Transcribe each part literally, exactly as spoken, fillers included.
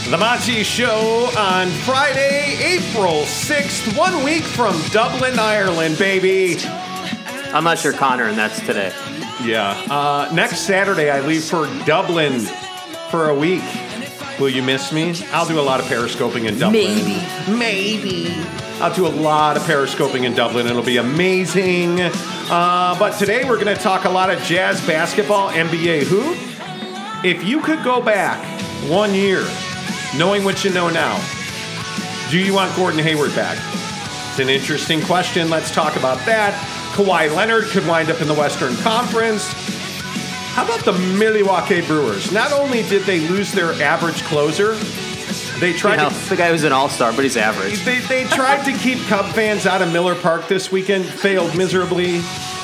The Monty Show on Friday, April sixth, one week from Dublin, Ireland, baby. I'm not sure, Connor, and that's today. Yeah. Uh, next Saturday, I leave for Dublin for a week. Will you miss me? I'll do a lot of periscoping in Dublin. Maybe. Maybe. I'll do a lot of periscoping in Dublin. It'll be amazing. Uh, but today, we're going to talk a lot of Jazz basketball, N B A hoop. If you could go back one year, knowing what you know now, do you want Gordon Hayward back? It's an interesting question. Let's talk about that. Kawhi Leonard could wind up in the Western Conference. How about the Milwaukee Brewers? Not only did they lose their average closer, they tried you know, to... The guy was an all-star, but he's average. They, they tried to keep Cub fans out of Miller Park this weekend, failed miserably.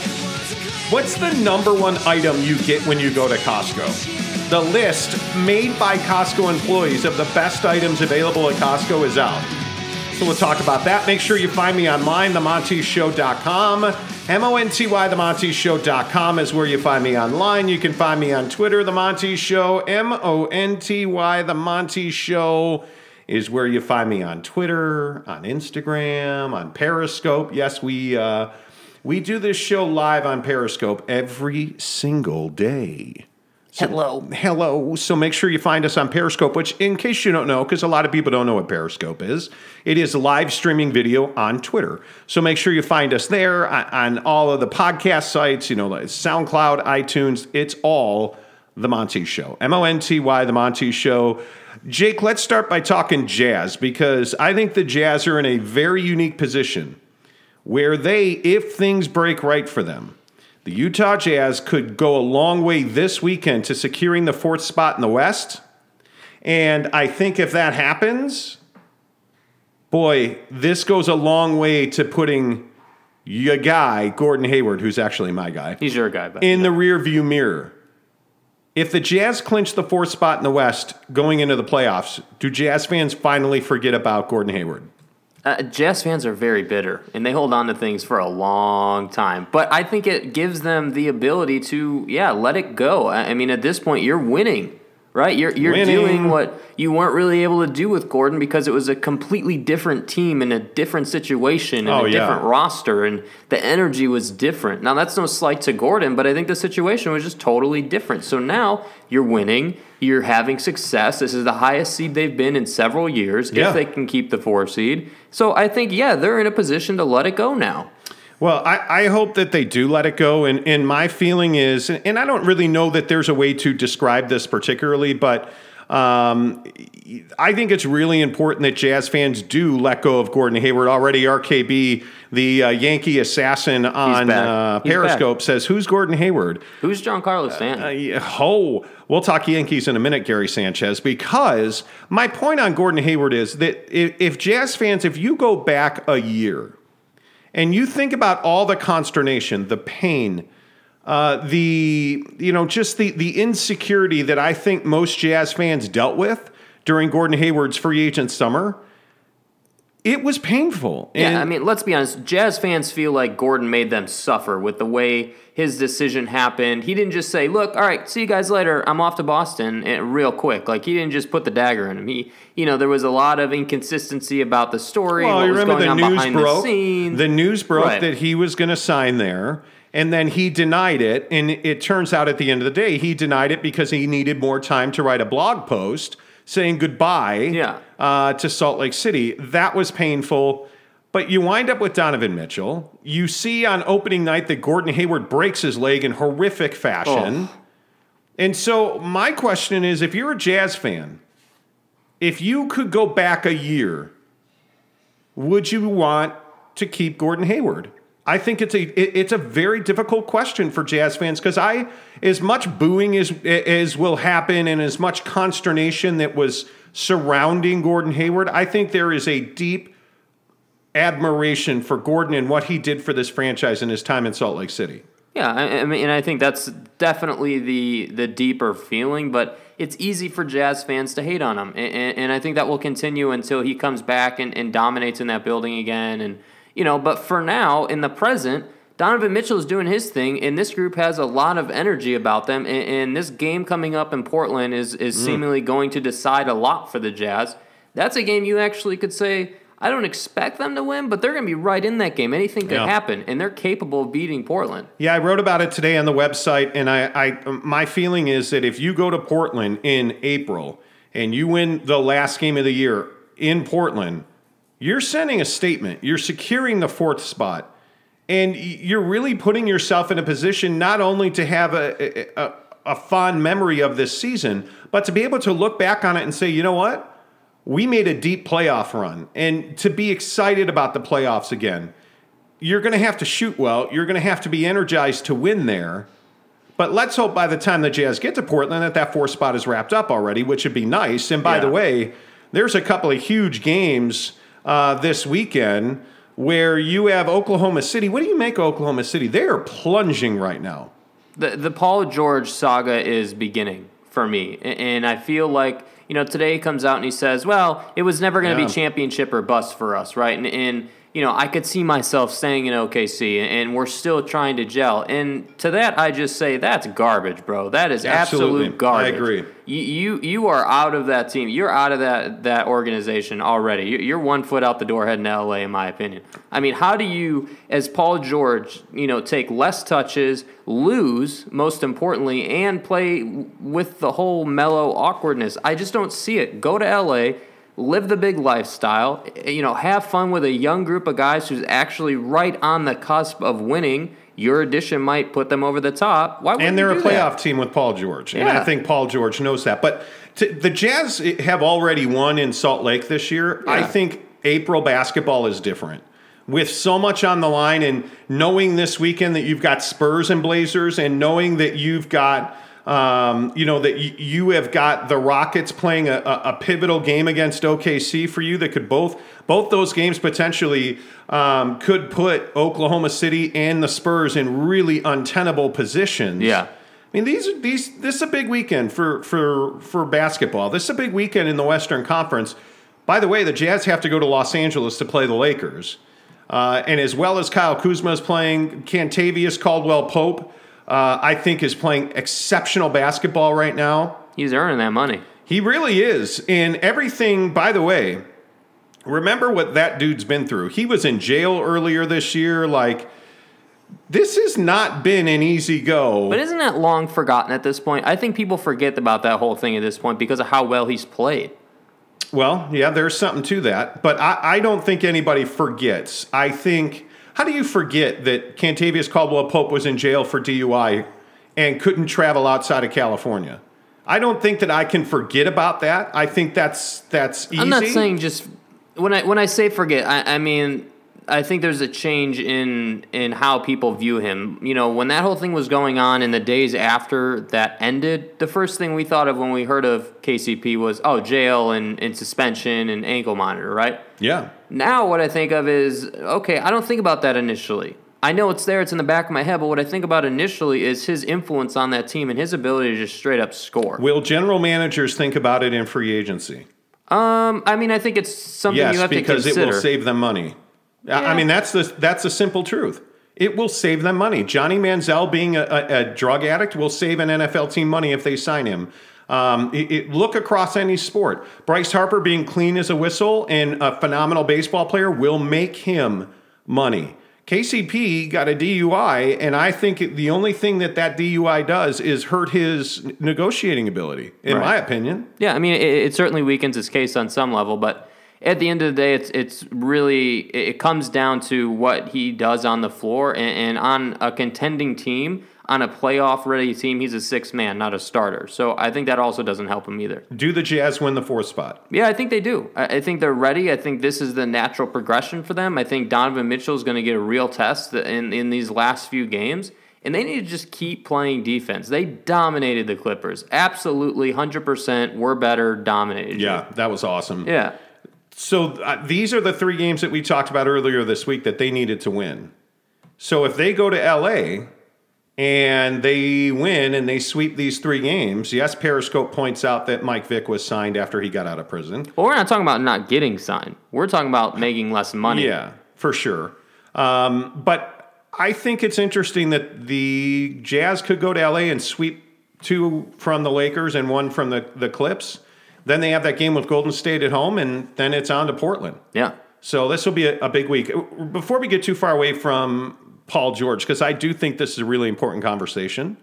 What's the number one item you get when you go to Costco? The list made by Costco employees of the best items available at Costco is out. So we'll talk about that. Make sure you find me online, the monty show dot com. M O N T Y, the monty show dot com is where you find me online. You can find me on Twitter, The Monty Show. M O N T Y, The Monty Show is where you find me on Twitter, on Instagram, on Periscope. Yes, we uh, we do this show live on Periscope every single day. So, Hello. Hello. So make sure you find us on Periscope, which, in case you don't know, because a lot of people don't know what Periscope is, it is live streaming video on Twitter. So make sure you find us there on, on all of the podcast sites, you know, like SoundCloud, iTunes. It's all The Monty Show. M O N T Y, The Monty Show. Jake, let's start by talking Jazz, because I think the Jazz are in a very unique position where they, if things break right for them, the Utah Jazz could go a long way this weekend to securing the fourth spot in the West. And I think if that happens, boy, this goes a long way to putting your guy, Gordon Hayward, who's actually my guy. He's your guy. But in the rearview mirror. If the Jazz clinch the fourth spot in the West going into the playoffs, do Jazz fans finally forget about Gordon Hayward? Uh, Jazz fans are very bitter, and they hold on to things for a long time. But I think it gives them the ability to, yeah, let it go. I, I mean, at this point, you're winning, right? You're you're winning. doing what you weren't really able to do with Gordon because it was a completely different team in a different situation and oh, a yeah. different roster, and the energy was different. Now, that's no slight to Gordon, but I think the situation was just totally different. So now you're winning. You're having success. This is the highest seed they've been in several years, yeah. if they can keep the four seed. So I think, yeah, they're in a position to let it go now. Well, I, I hope that they do let it go. And, and my feeling is, and I don't really know that there's a way to describe this particularly, but um, I think it's really important that Jazz fans do let go of Gordon Hayward. Already R K B, the uh, Yankee assassin on uh, Periscope, back. says, who's Gordon Hayward? Who's Giancarlo Stanton? Uh, yeah, oh, we'll talk Yankees in a minute, Gary Sanchez, because my point on Gordon Hayward is that if, if Jazz fans, if you go back a year and you think about all the consternation, the pain, uh, the, you know, just the, the insecurity that I think most Jazz fans dealt with during Gordon Hayward's free agent summer, it was painful. And yeah, I mean, let's be honest. Jazz fans feel like Gordon made them suffer with the way his decision happened. He didn't just say, look, all right, see you guys later. I'm off to Boston and real quick. Like, he didn't just put the dagger in him. He, you know, there was a lot of inconsistency about the story, well, what you was remember going the on news behind broke, the scenes. The news broke right. that he was going to sign there, and then he denied it. And it turns out at the end of the day, he denied it because he needed more time to write a blog post saying goodbye yeah. uh, to Salt Lake City. That was painful. But you wind up with Donovan Mitchell. You see on opening night that Gordon Hayward breaks his leg in horrific fashion. Oh. And so my question is, if you're a Jazz fan, if you could go back a year, would you want to keep Gordon Hayward? I think it's a it, it's a very difficult question for Jazz fans, because I, as much booing as as will happen and as much consternation that was surrounding Gordon Hayward, I think there is a deep admiration for Gordon and what he did for this franchise in his time in Salt Lake City. Yeah, I, I mean, and I think that's definitely the the deeper feeling, but it's easy for Jazz fans to hate on him, and, and I think that will continue until he comes back and, and dominates in that building again. And you know, but for now, in the present, Donovan Mitchell is doing his thing, and this group has a lot of energy about them. And, and this game coming up in Portland is, is mm. seemingly going to decide a lot for the Jazz. That's a game you actually could say, I don't expect them to win, but they're going to be right in that game. Anything could yeah. happen, and they're capable of beating Portland. Yeah, I wrote about it today on the website, and I, I my feeling is that if you go to Portland in April and you win the last game of the year in Portland, you're sending a statement. You're securing the fourth spot, and you're really putting yourself in a position not only to have a, a, a fond memory of this season, but to be able to look back on it and say, you know what? We made a deep playoff run, and to be excited about the playoffs again, you're going to have to shoot well. You're going to have to be energized to win there. But let's hope by the time the Jazz get to Portland that that fourth spot is wrapped up already, which would be nice. And by yeah. the way, there's a couple of huge games uh, this weekend where you have Oklahoma City. What do you make of Oklahoma City? They are plunging right now. The, the Paul George saga is beginning for me, and I feel like, you know, today he comes out and he says, well, it was never going to yeah. be championship or bust for us, right? And, and, you know, I could see myself staying in O K C, and we're still trying to gel. And to that, I just say, that's garbage, bro. That is Absolutely. absolute garbage. I agree. You, you you are out of that team. You're out of that, that organization already. You're one foot out the door heading to L A, in my opinion. I mean, how do you, as Paul George, you know, take less touches, lose, most importantly, and play with the whole mellow awkwardness? I just don't see it. Go to L A, live the big lifestyle, you know, have fun with a young group of guys who's actually right on the cusp of winning. Your addition might put them over the top. Why and they're a playoff that? team with Paul George, and yeah. I think Paul George knows that. But to, the Jazz have already won in Salt Lake this year. Yeah. I think April basketball is different. With so much on the line, and knowing this weekend that you've got Spurs and Blazers, and knowing that you've got Um, you know, that y- you have got the Rockets playing a, a, a pivotal game against O K C for you that could both, both those games potentially um, could put Oklahoma City and the Spurs in really untenable positions. Yeah. I mean, these these this is a big weekend for, for, for basketball. This is a big weekend in the Western Conference. By the way, the Jazz have to go to Los Angeles to play the Lakers. Uh, and as well as Kyle Kuzma is playing, Kentavious Caldwell-Pope, Uh, I think is playing exceptional basketball right now. He's earning that money. He really is. And everything, by the way, remember what that dude's been through. He was in jail earlier this year. Like, this has not been an easy go. But isn't that long forgotten at this point? I think people forget about that whole thing at this point because of how well he's played. Well, yeah, there's something to that. But I, I don't think anybody forgets. I think... How do you forget that Kentavious Caldwell-Pope was in jail for D U I and couldn't travel outside of California? I don't think that I can forget about that. I think that's that's easy. I'm not saying just when I when I say forget, I, I mean I think there's a change in in how people view him. You know, when that whole thing was going on in the days after that ended, the first thing we thought of when we heard of K C P was, oh, jail and, and suspension and ankle monitor, right? Yeah. Now what I think of is, okay, I don't think about that initially. I know it's there, it's in the back of my head, but what I think about initially is his influence on that team and his ability to just straight up score. Will general managers think about it in free agency? Um, I mean, I think it's something yes, you have to consider. Yes, because it will save them money. Yeah. I mean, that's the that's the simple truth. It will save them money. Johnny Manziel being a, a, a drug addict will save an N F L team money if they sign him. Um, it, it, look across any sport. Bryce Harper being clean as a whistle and a phenomenal baseball player will make him money. K C P got a D U I, and I think the only thing that that D U I does is hurt his negotiating ability, in right. my opinion. Yeah, I mean, it, it certainly weakens his case on some level, but at the end of the day, it's it's really, it comes down to what he does on the floor, and, and on a contending team, on a playoff-ready team, he's a sixth man, not a starter. So I think that also doesn't help him either. Do the Jazz win the fourth spot? Yeah, I think they do. I, I think they're ready. I think this is the natural progression for them. I think Donovan Mitchell is going to get a real test in, in these last few games, and they need to just keep playing defense. They dominated the Clippers. Absolutely, one hundred percent, we're better, dominated. Yeah, that was awesome. Yeah. So uh, these are the three games that we talked about earlier this week that they needed to win. So if they go to L A and they win and they sweep these three games, yes, Periscope points out that Mike Vick was signed after he got out of prison. Well, we're not talking about not getting signed. We're talking about making less money. Yeah, for sure. Um, but I think it's interesting that the Jazz could go to L A and sweep two from the Lakers and one from the, the Clips. Then they have that game with Golden State at home, and then it's on to Portland. Yeah. So this will be a, a big week. Before we get too far away from Paul George, because I do think this is a really important conversation,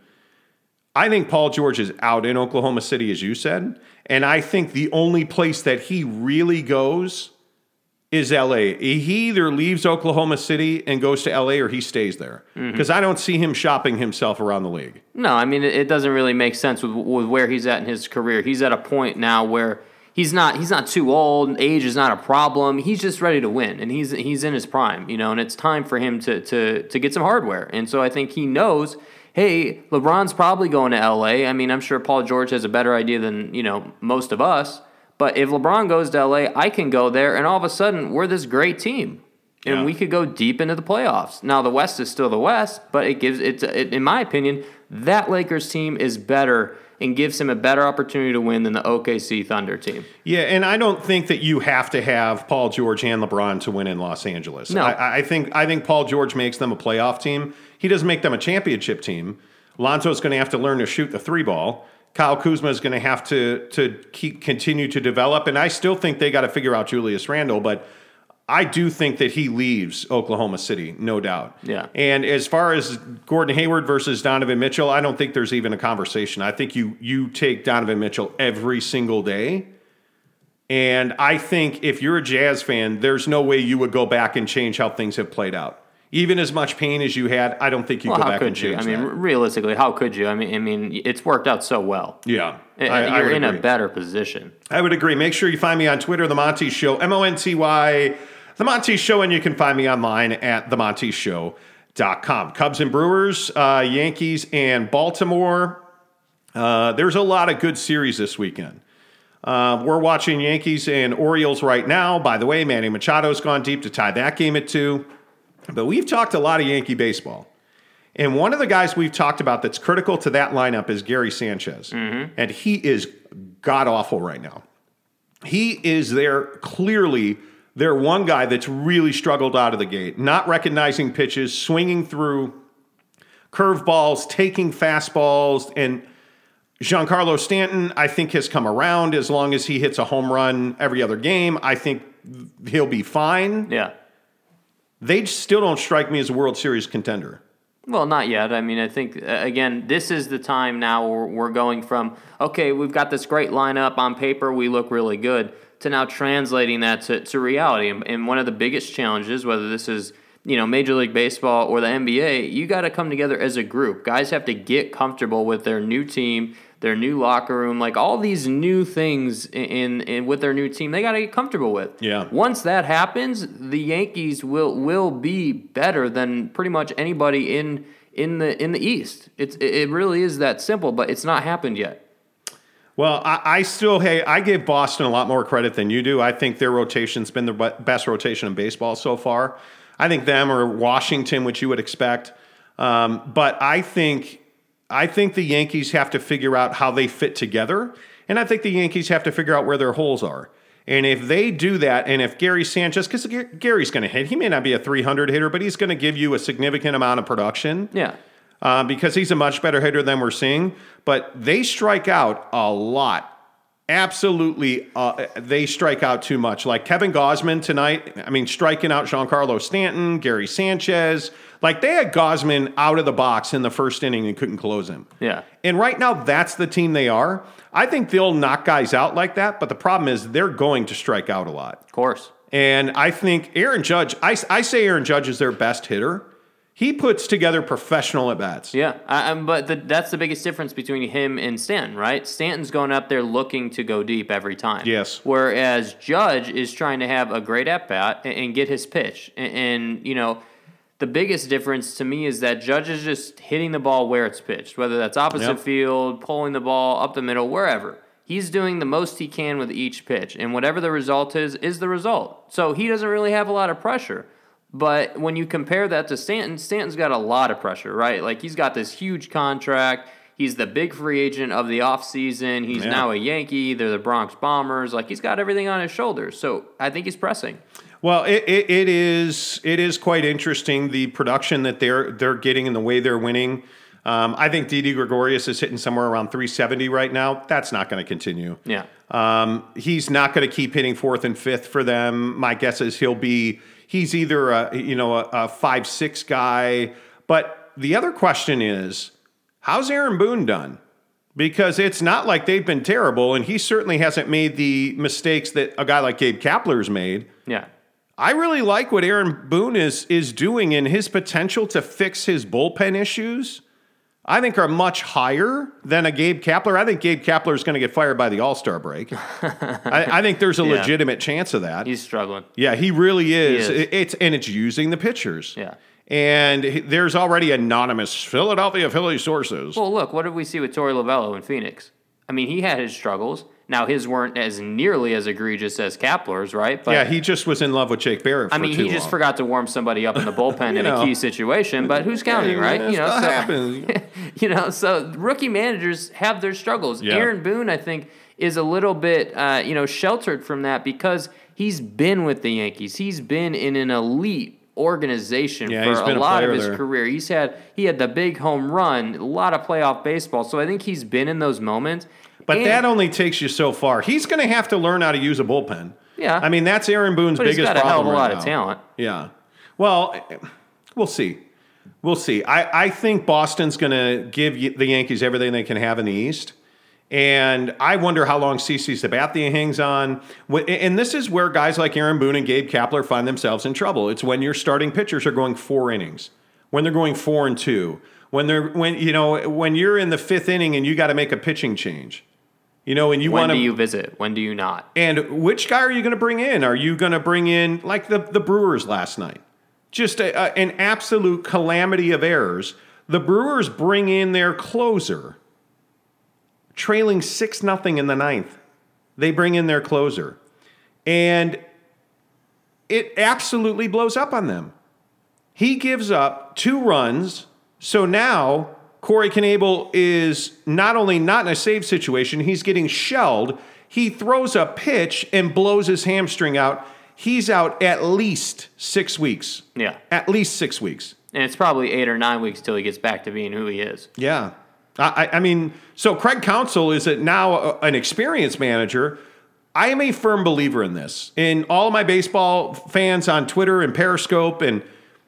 I think Paul George is out in Oklahoma City, as you said, and I think the only place that he really goes is L A. He either leaves Oklahoma City and goes to L A or he stays there, because mm-hmm. I don't see him shopping himself around the league. No, I mean, it, it doesn't really make sense with, with where he's at in his career. He's at a point now where he's not he's not too old. Age is not a problem. He's just ready to win, and he's he's in his prime, you know, and it's time for him to to to get some hardware. And so I think he knows, hey, LeBron's probably going to L A. I mean, I'm sure Paul George has a better idea than, you know, most of us. But if LeBron goes to L A, I can go there, and all of a sudden, we're this great team. And yeah. we could go deep into the playoffs. Now, the West is still the West, but it gives it, it, in my opinion, that Lakers team is better and gives him a better opportunity to win than the O K C Thunder team. Yeah, and I don't think that you have to have Paul George and LeBron to win in Los Angeles. No. I, I think I think Paul George makes them a playoff team. He doesn't make them a championship team. Lonzo's going to have to learn to shoot the three ball. Kyle Kuzma is going to have to to keep continue to develop, and I still think they got to figure out Julius Randle, but I do think that he leaves Oklahoma City, no doubt. Yeah. And as far as Gordon Hayward versus Donovan Mitchell, I don't think there's even a conversation. I think you you take Donovan Mitchell every single day, and I think if you're a Jazz fan, there's no way you would go back and change how things have played out. Even as much pain as you had, I don't think you well, go how back could and change you? I mean, that. realistically, how could you? I mean, I mean, it's worked out so well. Yeah, I, I, you're I in agree. a better position. I would agree. Make sure you find me on Twitter, The Monty Show, M O N T Y, The Monty Show, and you can find me online at the monty show dot com. Cubs and Brewers, uh, Yankees and Baltimore. Uh, there's a lot of good series this weekend. Uh, we're watching Yankees and Orioles right now. By the way, Manny Machado's gone deep to tie that game at two. But we've talked a lot of Yankee baseball. And one of the guys we've talked about that's critical to that lineup is Gary Sanchez. Mm-hmm. And he is god-awful right now. He is there clearly, their one guy that's really struggled out of the gate, not recognizing pitches, swinging through curveballs, taking fastballs. And Giancarlo Stanton, I think, has come around. As long as he hits a home run every other game, I think he'll be fine. Yeah. They still don't strike me as a World Series contender. Well, not yet. I mean, I think, uh, again, this is the time now where we're going from, okay, we've got this great lineup on paper, we look really good, to now translating that to, to reality. And, and one of the biggest challenges, whether this is, you know, Major League Baseball or the N B A, you got to come together as a group. Guys have to get comfortable with their new team, their new locker room, like all these new things in, in, in with their new team, they got to get comfortable with. Yeah. Once that happens, the Yankees will will be better than pretty much anybody in in the in the East. It's it really is that simple, but it's not happened yet. Well, I, I still, hey, I give Boston a lot more credit than you do. I think their rotation's been the best rotation in baseball so far. I think them or Washington, which you would expect. Um, but I think I think the Yankees have to figure out how they fit together, and I think the Yankees have to figure out where their holes are. And if they do that, and if Gary Sanchez, because Gary's going to hit, he may not be a three hundred hitter, but he's going to give you a significant amount of production. Yeah. Uh, because he's a much better hitter than we're seeing. But they strike out a lot. Absolutely, uh, they strike out too much. Like Kevin Gausman tonight, I mean, striking out Giancarlo Stanton, Gary Sanchez. Like, they had Gausman out of the box in the first inning and couldn't close him. Yeah. And right now, that's the team they are. I think they'll knock guys out like that, but the problem is they're going to strike out a lot. Of course. And I think Aaron Judge, I, I say Aaron Judge is their best hitter. He puts together professional at-bats. Yeah, I, I'm, but the, that's the biggest difference between him and Stanton, right? Stanton's going up there looking to go deep every time. Yes. Whereas Judge is trying to have a great at-bat and, and get his pitch. And, and, you know, the biggest difference to me is that Judge is just hitting the ball where it's pitched, whether that's opposite yep. field, pulling the ball up the middle, wherever. He's doing the most he can with each pitch, and whatever the result is, is the result. So he doesn't really have a lot of pressure. But when you compare that to Stanton, Stanton's got a lot of pressure, right? Like, he's got this huge contract. He's the big free agent of the offseason. He's yeah. now a Yankee. They're the Bronx Bombers. Like, he's got everything on his shoulders. So I think he's pressing. Well, it, it, it is it is quite interesting, the production that they're they're getting and the way they're winning. Um, I think Didi Gregorius is hitting somewhere around three seventy right now. That's not going to continue. Yeah. Um, he's not going to keep hitting fourth and fifth for them. My guess is he'll be he's either a you know a, a five six guy. But the other question is, how's Aaron Boone done? Because it's not like they've been terrible, and he certainly hasn't made the mistakes that a guy like Gabe Kapler's made. Yeah. I really like what Aaron Boone is is doing, and his potential to fix his bullpen issues, I think, are much higher than a Gabe Kapler. I think Gabe Kapler is going to get fired by the All-Star break. I, I think there's a Yeah. legitimate chance of that. He's struggling. Yeah, he really is. He is. It- It's and it's using the pitchers. Yeah. And he- there's already anonymous Philadelphia Philly sources. Well, look, what did we see with Torey Lovello in Phoenix? I mean, he had his struggles. Now, his weren't as nearly as egregious as Kapler's, right? But yeah, he just was in love with Jake Barrett for I mean, too he just long. forgot to warm somebody up in the bullpen You in know. a key situation, but who's counting, Yeah, right? yeah, You know, stuff so, happens. you know, so rookie managers have their struggles. Yeah. Aaron Boone, I think, is a little bit, uh, you know, sheltered from that because he's been with the Yankees. He's been in an elite organization Yeah, for he's a been a lot of player his there. career. He's had he had the big home run, a lot of playoff baseball. So I think he's been in those moments. But And- that only takes you so far. He's going to have to learn how to use a bullpen. Yeah. I mean, that's Aaron Boone's But he's biggest got a hell of problem a lot right of now. talent. Yeah. Well, we'll see. We'll see. I, I think Boston's going to give y- the Yankees everything they can have in the East. And I wonder how long CeCe Sabathia hangs on. Wh- And this is where guys like Aaron Boone and Gabe Kapler find themselves in trouble. It's when your starting pitchers are going four innings, when they're going four and two, when they're when you know when you're in the fifth inning and you got to make a pitching change. You know, and you When want do to you visit? When do you not? And which guy are you going to bring in? Are you going to bring in, like the, the Brewers last night? Just a, a, an absolute calamity of errors. The Brewers bring in their closer, trailing six nothing in the ninth. They bring in their closer. And it absolutely blows up on them. He gives up two runs, so now Corey Knebel is not only not in a save situation, he's getting shelled. He throws a pitch and blows his hamstring out. He's out at least six weeks. Yeah. At least six weeks. And it's probably eight or nine weeks till he gets back to being who he is. Yeah. I, I mean, so Craig Counsell is a, now a, an experienced manager. I am a firm believer in this. And all my baseball fans on Twitter and Periscope, and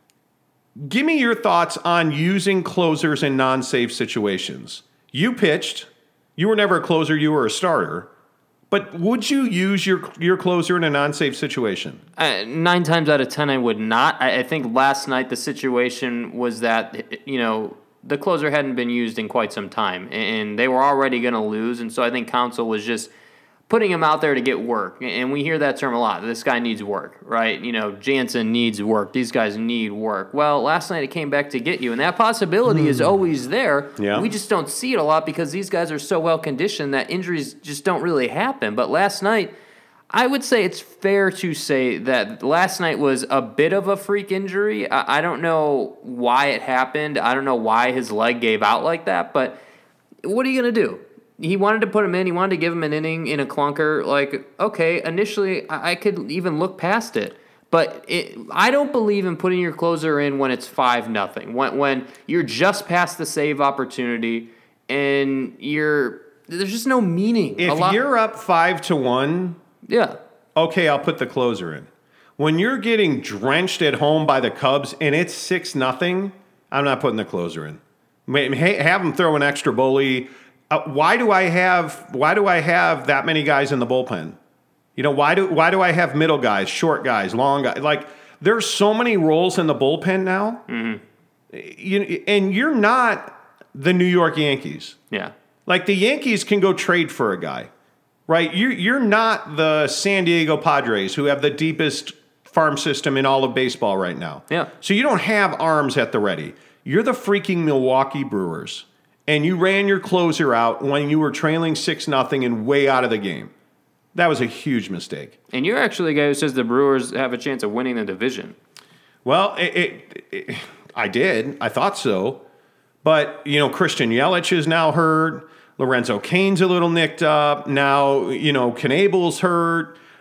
give me your thoughts on using closers in non-safe situations. You pitched. You were never a closer. You were a starter. But would you use your your closer in a non-safe situation? Uh, nine times out of ten, I would not. I, I think last night the situation was that, you know, the closer hadn't been used in quite some time, and they were already going to lose. And so I think Counsell was just putting him out there to get work. And we hear that term a lot. This guy needs work, right? You know, Jansen needs work. These guys need work. Well, last night it came back to get you, and that possibility is always there. Yeah. We just don't see it a lot because these guys are so well conditioned that injuries just don't really happen. But last night, I would say it's fair to say that last night was a bit of a freak injury. I, I don't know why it happened. I don't know why his leg gave out like that, but what are you going to do? He wanted to put him in. He wanted to give him an inning in a clunker. Like, okay, initially I, I could even look past it. But it, I don't believe in putting your closer in when it's five nothing. When when you're just past the save opportunity and you're there's just no meaning. If a lot, you're up five to one, yeah. okay, I'll put the closer in. When you're getting drenched at home by the Cubs and it's six nothing, I'm not putting the closer in. Hey, have them throw an extra bully. Uh, why do I have why do I have that many guys in the bullpen? You know, why do why do I have middle guys, short guys, long guys? Like, there's so many roles in the bullpen now. Mm-hmm. You, and you're not the New York Yankees. Yeah. Like, the Yankees can go trade for a guy, right? You, you're not the San Diego Padres, who have the deepest farm system in all of baseball right now. Yeah. So you don't have arms at the ready. You're the freaking Milwaukee Brewers. And you ran your closer out when you were trailing six nothing and way out of the game. That was a huge mistake. And you're actually a guy who says the Brewers have a chance of winning the division. Well, it, it, it, I did. I thought so. But, you know, Christian Yelich is now hurt. Lorenzo Cain's a little nicked up. Now, you know, Knebel's hurt.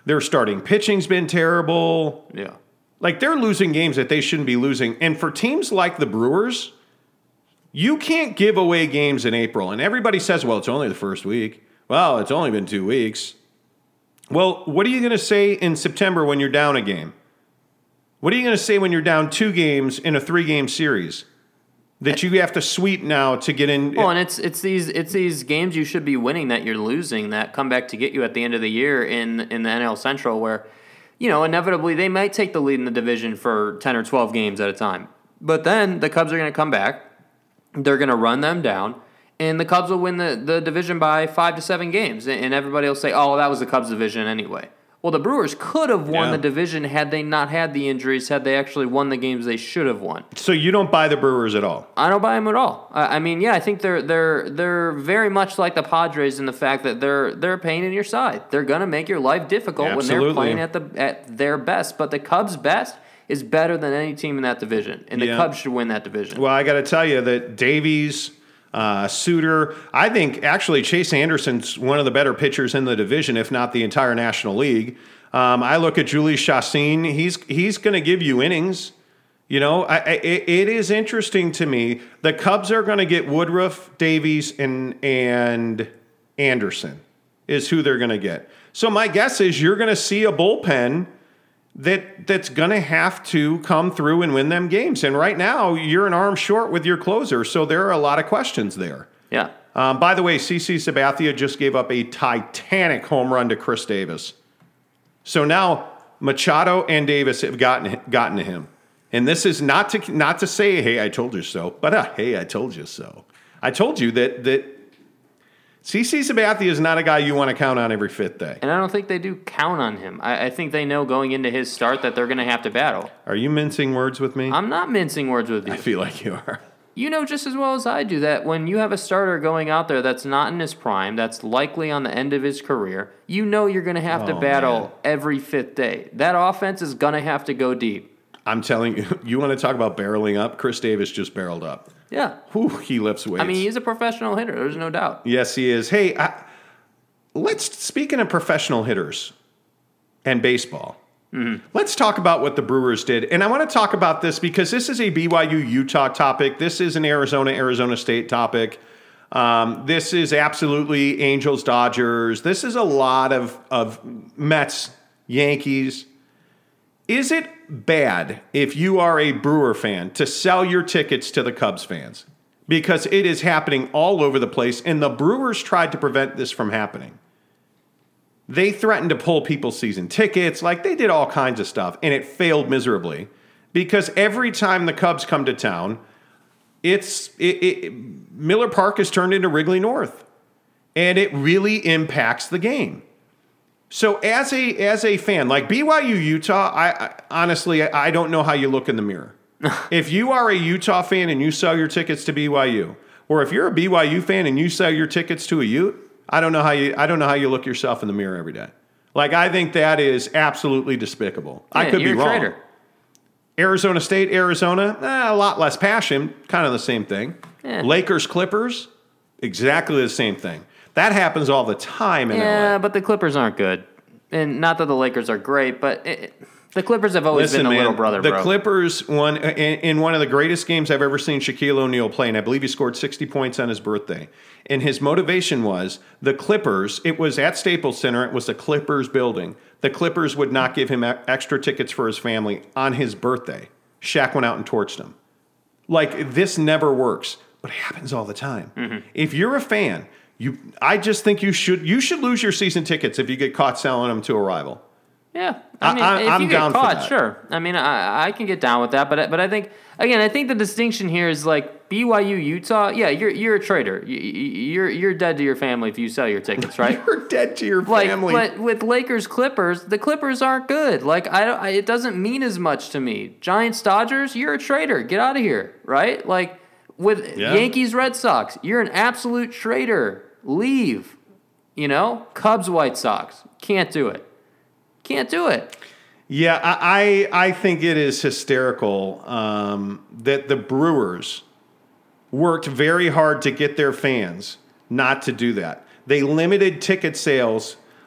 Their starting pitching's been terrible. Yeah. Like, they're losing games that they shouldn't be losing. And for teams like the Brewers, you can't give away games in April. And everybody says, well, it's only the first week. Well, it's only been two weeks. Well, what are you going to say in September when you're down a game? What are you going to say when you're down two games in a three-game series that you have to sweep now to get in? Well, and it's it's these it's these games you should be winning that you're losing that come back to get you at the end of the year in in the N L Central, where, you know, inevitably they might take the lead in the division for ten or twelve games at a time. But then the Cubs are going to come back. They're going to run them down. And the Cubs will win the, the division by five to seven games. And everybody will say, oh, well, that was the Cubs division anyway. Well, the Brewers could have won Yeah. the division had they not had the injuries, had they actually won the games they should have won. So you don't buy the Brewers at all? I don't buy them at all. I, I mean, yeah, I think they're they're they're very much like the Padres in the fact that they're they're a pain in your side. They're going to make your life difficult when they're Absolutely. playing at the at their best. But the Cubs' best is better than any team in that division, and the Yeah. Cubs should win that division. Well, I got to tell you that Davies, uh, Suter, I think actually Chase Anderson's one of the better pitchers in the division, if not the entire National League. Um, I look at Jhoulys Chacin. He's he's going to give you innings. You know, I, I, it, it is interesting to me. The Cubs are going to get Woodruff, Davies, and and Anderson is who they're going to get. So my guess is you're going to see a bullpen that that's going to have to come through and win them games. And right now, you're an arm short with your closer, so there are a lot of questions there. Yeah. Um, by the way, CeCe Sabathia just gave up a titanic home run to Chris Davis. So now Machado and Davis have gotten gotten to him. And this is not to not to say, hey, I told you so, but uh, hey, I told you so. I told you that that CeCe Sabathia is not a guy you want to count on every fifth day. And I don't think they do count on him. I, I think they know going into his start that they're going to have to battle. Are you mincing words with me? I'm not mincing words with you. I feel like you are. You know just as well as I do that when you have a starter going out there that's not in his prime, that's likely on the end of his career, you know you're going to have to Oh, battle man. every fifth day. That offense is going to have to go deep. I'm telling you, you want to talk about barreling up? Chris Davis just barreled up. Yeah. Whew, he lifts weights. I mean, he's a professional hitter. There's no doubt. Yes, he is. Hey, I, let's speaking of professional hitters and baseball. Mm-hmm. Let's talk about what the Brewers did. And I want to talk about this because this is a B Y U-Utah topic. This is an Arizona-Arizona State topic. Um, this is absolutely Angels-Dodgers. This is a lot of, of Mets, Yankees. Is it bad if you are a Brewer fan to sell your tickets to the Cubs fans? Because it is happening all over the place, and the Brewers tried to prevent this from happening. They threatened to pull people's season tickets, like they did all kinds of stuff, and it failed miserably because every time the Cubs come to town, it's it, it, Miller Park is turned into Wrigley North, and it really impacts the game. So as a as a fan, like B Y U Utah, I, I honestly I, I don't know how you look in the mirror. If you are a Utah fan and you sell your tickets to B Y U, or if you're a B Y U fan and you sell your tickets to a Ute, I don't know how you I don't know how you look yourself in the mirror every day. Like, I think that is absolutely despicable. Yeah, I could you're be a wrong. traitor. Arizona State, Arizona, eh, a lot less passion, kind of the same thing. Yeah. Lakers, Clippers, exactly the same thing. That happens all the time in Yeah, L A. but the Clippers aren't good. And not that the Lakers are great, but it, the Clippers have always Listen, been the man, little brother, the bro. Clippers won in, in one of the greatest games I've ever seen Shaquille O'Neal play, and I believe he scored sixty points on his birthday. And his motivation was the Clippers, it was at Staples Center, it was the Clippers building. The Clippers would not give him extra tickets for his family on his birthday. Shaq went out and torched him. Like, this never works, but it happens all the time. Mm-hmm. If you're a fan, you, I just think you should you should lose your season tickets if you get caught selling them to a rival. Yeah, I mean, I- if I'm you down get for caught, that. sure. I mean, I I can get down with that, but but I think again, I think the distinction here is like B Y U, Utah. Yeah, you're you're a traitor. You- You're you're dead to your family if you sell your tickets, right? You're dead to your Like, family. but with Lakers Clippers, the Clippers aren't good. Like, I, don't- I, it doesn't mean as much to me. Giants Dodgers, you're a traitor. Get out of here, right? Like with Yeah. Yankees Red Sox, you're an absolute traitor. Leave. You know, Cubs White Sox, can't do it. Can't do it. Yeah, I I I think it is hysterical um, that the Brewers worked very hard to get their fans not to do that. They limited ticket sales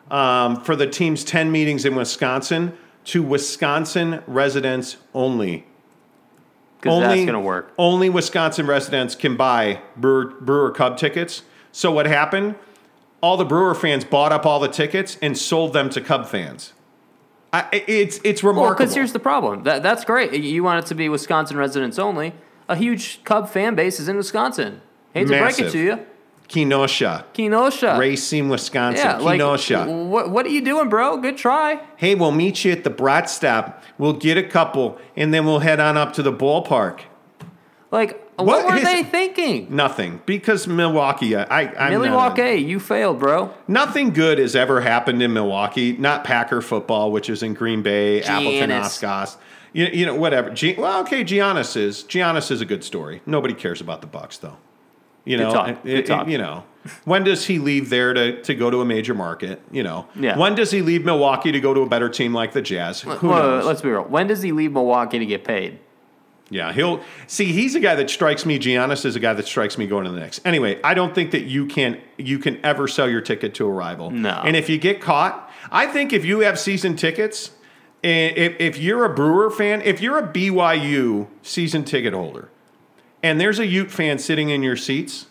um, for the team's ten meetings in Wisconsin to Wisconsin residents only. Because that's going to work. Only Wisconsin residents can buy Brewer, Brewer Cub tickets. So what happened? All the Brewer fans bought up all the tickets and sold them to Cub fans. I, it's it's remarkable. Well, because here's the problem. That, that's great. You want it to be Wisconsin residents only. A huge Cub fan base is in Wisconsin. Hate to Massive. break it to you. Kenosha. Kenosha. Racine, Wisconsin. Yeah, Kenosha. Like, what, what are you doing, bro? Good try. Hey, we'll meet you at the Brat Stop. We'll get a couple, and then we'll head on up to the ballpark. Like, what, What were is- they thinking? Nothing. Because Milwaukee, I, I'm Milwaukee, not, you failed, bro. nothing good has ever happened in Milwaukee. Not Packer football, which is in Green Bay, Appleton, Giannis. Oscos. You, you know, whatever. G, well, okay, Giannis is. Giannis is a good story. Nobody cares about the Bucks, though. You Good know, talk. it- Good it- talk. you know, when does he leave there to, to go to a major market? You know, Yeah. when does he leave Milwaukee to go to a better team like the Jazz? Who Well, knows? let's be real. When does he leave Milwaukee to get paid? Yeah, he'll see. He's a guy that strikes me. Giannis is a guy that strikes me going to the Knicks. Anyway, I don't think that you can you can ever sell your ticket to a rival. No. And if you get caught, I think if you have season tickets, and if if you're a Brewer fan, if you're a B Y U season ticket holder, and there's a Ute fan sitting in your seats,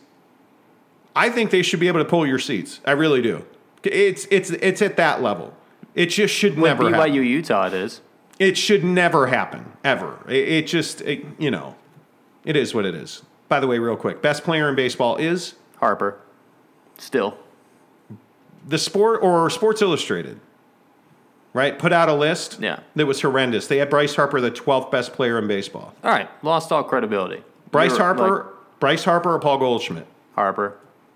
I think they should be able to pull your seats. I really do. It's it's it's at that level. It just should With never B Y happen. U Utah, it is. It should never happen, ever. It, it just, it, you know, it is what it is. By the way, real quick, best player in baseball is Harper. Still. the Sport or Sports Illustrated, right? Put out a list Yeah. that was horrendous. They had Bryce Harper, the twelfth best player in baseball. All right. Lost all credibility. Bryce You're, Harper, like, Bryce Harper or Paul Goldschmidt? Harper.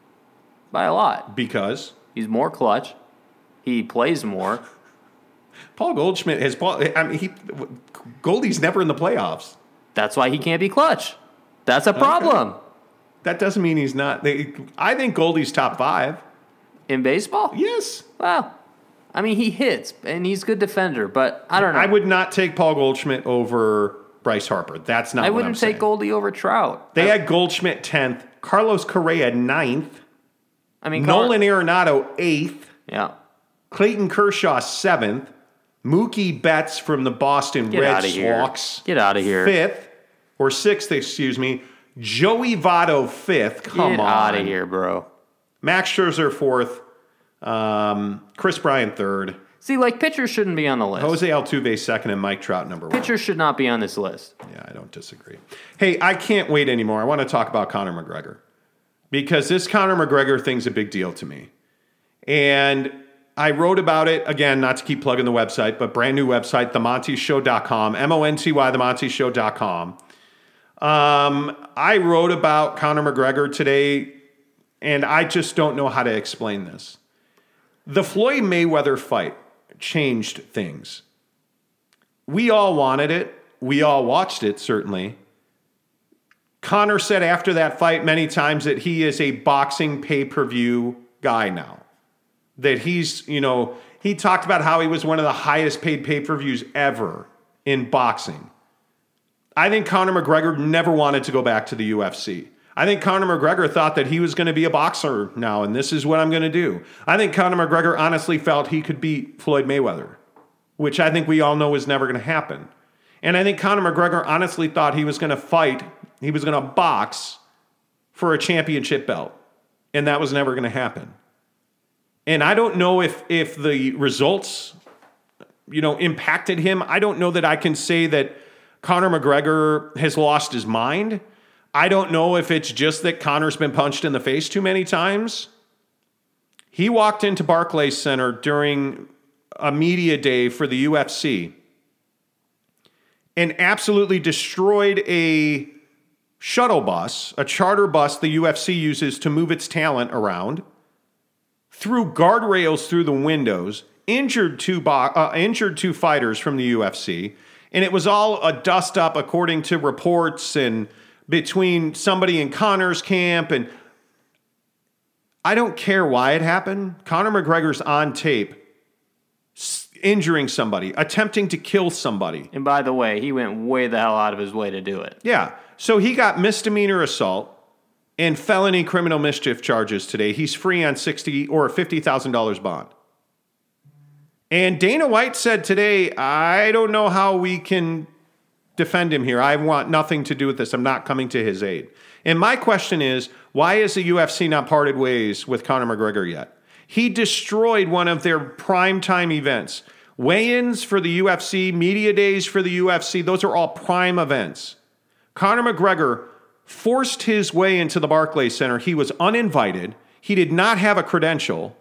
By a lot. Because He's more clutch. He plays more. Paul Goldschmidt has Paul. I mean, he Goldie's never in the playoffs. That's why he can't be clutch. That's a problem. That doesn't mean he's not. They, I think Goldie's top five. In baseball? Yes. Well, I mean, he hits, and he's a good defender, but I don't know. I would not take Paul Goldschmidt over Bryce Harper. That's not I what wouldn't I'm take saying. Goldie over Trout. They I, had Goldschmidt tenth, Carlos Correa ninth, I mean, Nolan Arenado eighth, Yeah. Clayton Kershaw seventh, Mookie Betts from the Boston Get Red outta here. Sox Get out of here. fifth, or sixth, excuse me. Joey Votto fifth. Come Get on. out of here, bro. Max Scherzer fourth, um, Chris Bryant third, See, like, pitchers shouldn't be on the list. Jose Altuve second, and Mike Trout number one. Pitchers should not be on this list. Yeah, I don't disagree. Hey, I can't wait anymore. I want to talk about Conor McGregor because this Conor McGregor thing's a big deal to me. And I wrote about it, again, not to keep plugging the website, but brand new website, the monty show dot com, M O N T Y, the monty show dot com. Um, I wrote about Conor McGregor today, and I just don't know how to explain this. The Floyd Mayweather fight changed things. We all wanted it. We all watched it, certainly. Conor said after that fight many times that he is a boxing pay-per-view guy now. That he's, you know, he talked about how he was one of the highest paid pay-per-views ever in boxing. I think Conor McGregor never wanted to go back to the U F C. I think Conor McGregor thought that he was going to be a boxer now, and this is what I'm going to do. I think Conor McGregor honestly felt he could beat Floyd Mayweather, which I think we all know is never going to happen. And I think Conor McGregor honestly thought he was going to fight, he was going to box for a championship belt, and that was never going to happen. And I don't know if if the results, you know, impacted him. I don't know that I can say that Conor McGregor has lost his mind. I don't know if it's just that Conor's been punched in the face too many times. He walked into Barclays Center during a media day for the U F C and absolutely destroyed a shuttle bus, a charter bus the U F C uses to move its talent around, threw guardrails through the windows, injured two bo- uh, injured two fighters from the U F C, and it was all a dust up according to reports and between somebody in Conor's camp. And I don't care why it happened. Conor McGregor's on tape injuring somebody, attempting to kill somebody. And by the way, he went way the hell out of his way to do it. Yeah. So he got misdemeanor assault and felony criminal mischief charges today. He's free on sixty or fifty thousand dollars bond. And Dana White said today, I don't know how we can defend him here. I want nothing to do with this. I'm not coming to his aid. And my question is, why is the U F C not parted ways with Conor McGregor yet? He destroyed one of their primetime events. Weigh-ins for the U F C, media days for the U F C, those are all prime events. Conor McGregor forced his way into the Barclays Center. He was uninvited. He did not have a credential.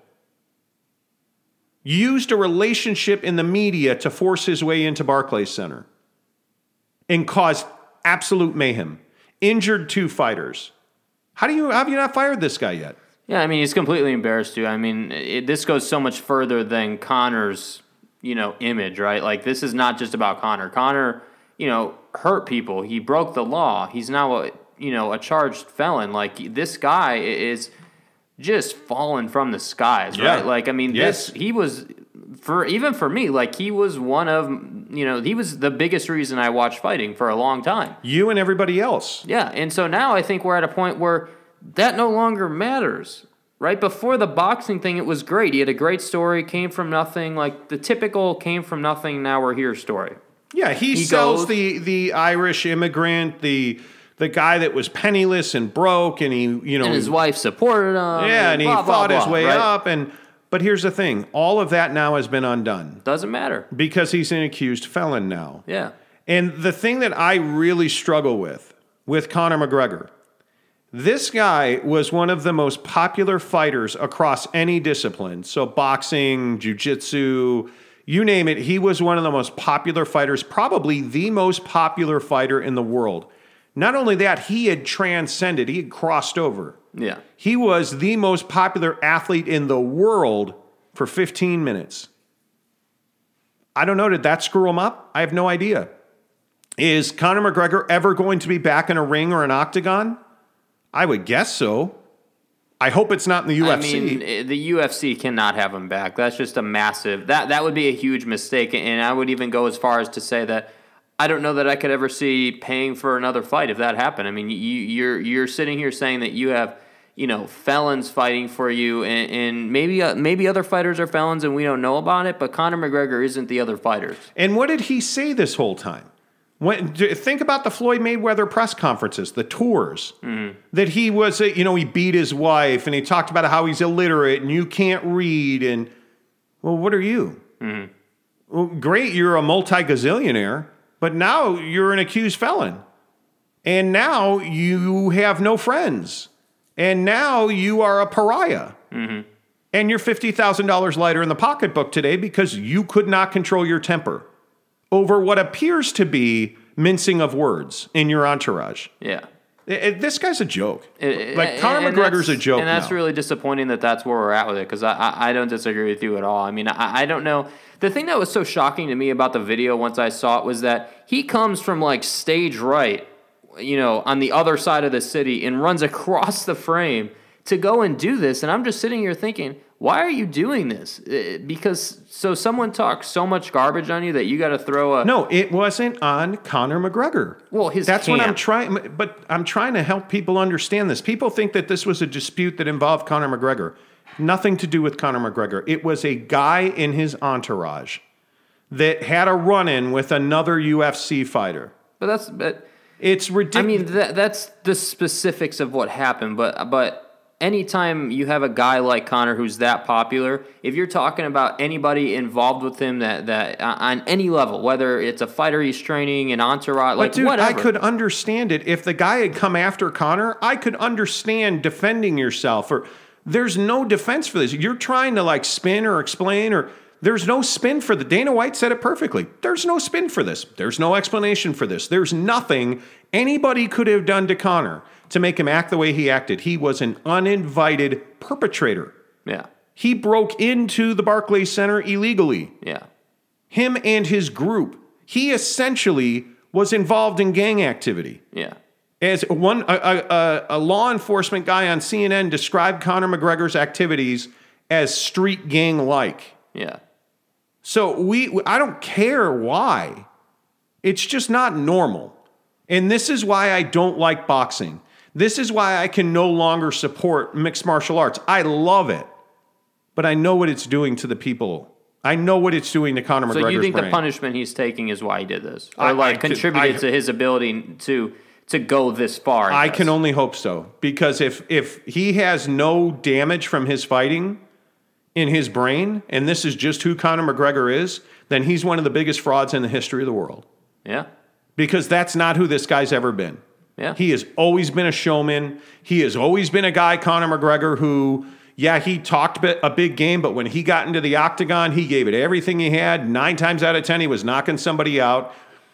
Used a relationship in the media to force his way into Barclays Center and caused absolute mayhem. Injured two fighters. How do you how have you not fired this guy yet? Yeah, I mean, he's completely embarrassed you. I mean, it, this goes so much further than Conor's, you know, image, right? Like, this is not just about Conor. Conor, you know, hurt people. He broke the law. He's now a, you know, a charged felon. Like, this guy is just fallen from the skies, right? Yeah. Like, I mean, Yes. this, he was, for even for me, like, he was one of, you know, he was the biggest reason I watched fighting for a long time. You and everybody else. Yeah, and so now I think we're at a point where that no longer matters. Right before the boxing thing, it was great. He had a great story, came from nothing, like the typical came from nothing, now we're here story. Yeah, he, He sells goes- the the Irish immigrant, the the guy that was penniless and broke, and he, you know, And his wife supported him. yeah, and he blah, blah, fought his blah, way right? up. And but here's the thing: all of that now has been undone Doesn't matter. because he's an accused felon now. Yeah. And the thing that I really struggle with with Conor McGregor, this guy was one of the most popular fighters across any discipline. So boxing, jiu-jitsu, you name it. He was one of the most popular fighters, probably the most popular fighter in the world. Not only that, he had transcended, he had crossed over. Yeah. He was the most popular athlete in the world for fifteen minutes. I don't know, did that screw him up? I have no idea. Is Conor McGregor ever going to be back in a ring or an octagon? I would guess so. I hope it's not in the U F C. I mean, eh, the U F C cannot have him back. That's just a massive, that, that would be a huge mistake. And I would even go as far as to say that I don't know that I could ever see paying for another fight if that happened. I mean, you, you're you're sitting here saying that you have, you know, felons fighting for you, and, and maybe uh, maybe other fighters are felons and we don't know about it, but Conor McGregor isn't the other fighters. And what did he say this whole time? When, d- think about the Floyd Mayweather press conferences, the tours, mm-hmm. that he was, a, you know, he beat his wife, and he talked about how he's illiterate and you can't read. And, well, what are you? Mm-hmm. Well, great, you're a multi-gazillionaire, but now you're an accused felon. And now you have no friends. And now you are a pariah. Mm-hmm. And you're fifty thousand dollars lighter in the pocketbook today because you could not control your temper over what appears to be mincing of words in your entourage. Yeah. It, it, this guy's a joke. It, like, Conor and McGregor's a that's- joke And that's now. really disappointing that that's where we're at with it, because I, I, I don't disagree with you at all. I mean, I, I don't know. The thing that was so shocking to me about the video once I saw it was that he comes from, like, stage right, you know, on the other side of the city and runs across the frame to go and do this. And I'm just sitting here thinking, why are you doing this? Uh, Because so someone talks so much garbage on you that you got to throw a No, it wasn't on Conor McGregor. Well, his That's what I'm camp. trying, but I'm trying to help people understand this. People think that this was a dispute that involved Conor McGregor. Nothing to do with Conor McGregor. It was a guy in his entourage that had a run-in with another U F C fighter. But that's but It's I ridiculous. mean that that's the specifics of what happened. But but anytime you have a guy like Conor who's that popular, if you're talking about anybody involved with him that that uh, on any level, whether it's a fighter he's training, an entourage, like But dude, whatever. I could understand it. If the guy had come after Conor, I could understand defending yourself. Or there's no defense for this. You're trying to like spin or explain, or there's no spin for the. Dana White said it perfectly. There's no spin for this. There's no explanation for this. There's nothing anybody could have done to Conor to make him act the way he acted. He was an uninvited perpetrator. Yeah, He broke into the Barclays Center illegally. yeah, Him and his group. He essentially was involved in gang activity. yeah. As one a, a, a law enforcement guy on C N N described Conor McGregor's activities as street gang-like. Yeah. So we I don't care why. It's just not normal. And this is why I don't like boxing. This is why I can no longer support mixed martial arts. I love it. But I know what it's doing to the people I know what it's doing to Conor McGregor's So you think brain. the punishment he's taking is why he did this? Or I- like I could- contributed I- to his ability to to go this far? I guess. can only hope so. Because if if he has no damage from his fighting in his brain, and this is just who Conor McGregor is, then he's one of the biggest frauds in the history of the world. Yeah. Because that's not who this guy's ever been. Yeah. He has always been a showman. He has always been a guy, Conor McGregor, who, yeah, he talked a big game, but when he got into the octagon, he gave it everything he had. Nine times out of ten, he was knocking somebody out.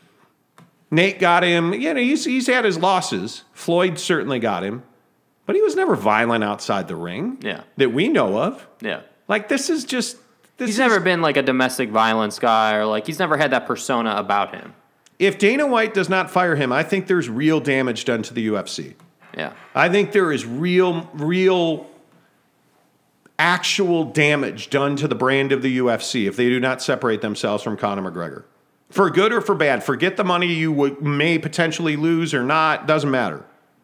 Nate got him. You know, he's, he's had his losses. Floyd certainly got him. But he was never violent outside the ring Yeah. that we know of. Yeah. Like, this is just... This He's is, never been like a domestic violence guy, or like he's never had that persona about him. If Dana White does not fire him, I think there's real damage done to the U F C. Yeah. I think there is real, real, actual damage done to the brand of the U F C if they do not separate themselves from Conor McGregor. For good or for bad. Forget the money you would, may potentially lose or not. Doesn't matter.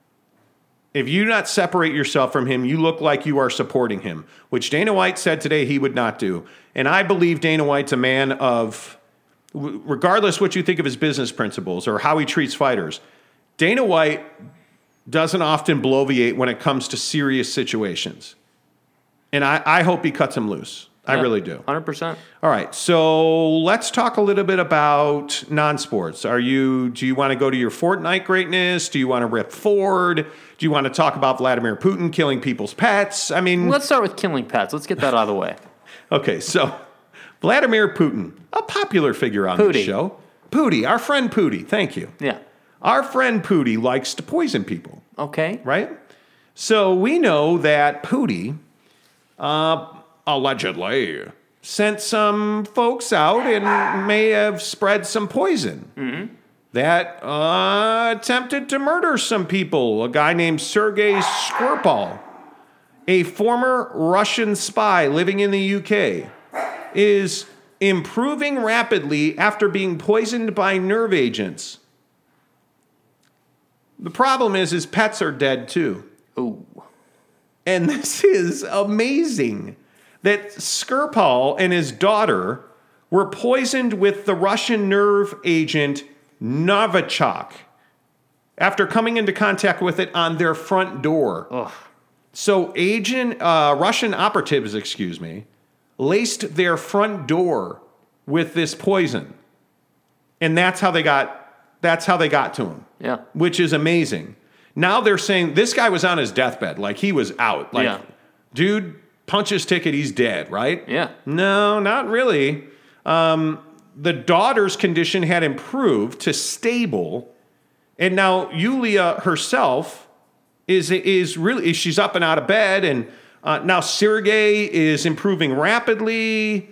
If you do not separate yourself from him, you look like you are supporting him, which Dana White said today he would not do. And I believe Dana White's a man of, regardless what you think of his business principles or how he treats fighters, Dana White doesn't often bloviate when it comes to serious situations. And I, I hope he cuts him loose. I Yeah. really do. one hundred percent. All right, so let's talk a little bit about non-sports. Are you? Do you want to go to your Fortnite greatness? Do you want to rip Ford? Do you want to talk about Vladimir Putin killing people's pets? I mean, Let's start with killing pets. Let's get that out of the way. okay, so Vladimir Putin, a popular figure on Pootie. this show. Pootie, our friend Pootie, thank you. Yeah. Our friend Pootie likes to poison people, Okay. right? So we know that Pootie, uh, allegedly, sent some folks out and may have spread some poison Mm-hmm. that uh, attempted to murder some people. A guy named Sergei Skripal, a former Russian spy living in the U K, is improving rapidly after being poisoned by nerve agents. The problem is his pets are dead too. Ooh. And this is amazing that Skripal and his daughter were poisoned with the Russian nerve agent Novichok after coming into contact with it on their front door. Ugh. So agent, uh, Russian operatives, excuse me, laced their front door with this poison. And that's how they got, that's how they got to him. Yeah. Which is amazing. Now they're saying this guy was on his deathbed. Like he was out. Like, Yeah. dude, punch his ticket, he's dead, right? Yeah. No, not really. Um, the daughter's condition had improved to stable. And now Yulia herself is, is really, she's up and out of bed. And uh, now Sergei is improving rapidly.